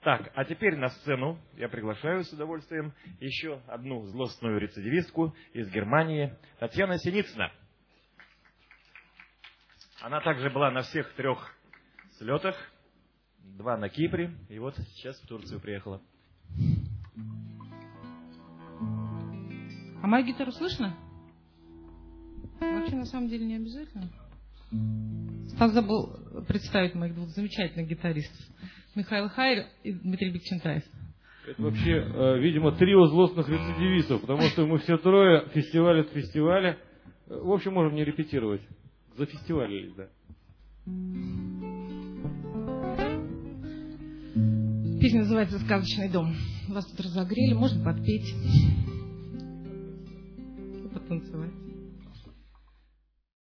Так, а теперь на сцену я приглашаю с удовольствием еще одну злостную рецидивистку из Германии, Татьяна Синицына. Она также была на всех 3 слетах, 2 на Кипре, и вот сейчас в Турцию приехала. А мою гитару слышно? Вообще, на самом деле, не обязательно. Стас забыл представить моих 2 замечательных гитаристов. Михаил Хайр и Дмитрий Бекчентаев. Это вообще, видимо, трио злостных рецидивистов, потому что мы все 3 фестиваль от фестиваля. В общем, можем не репетировать. Зафестивалились, да. Песня называется «Сказочный дом». Вас тут разогрели, можно подпеть и потанцевать.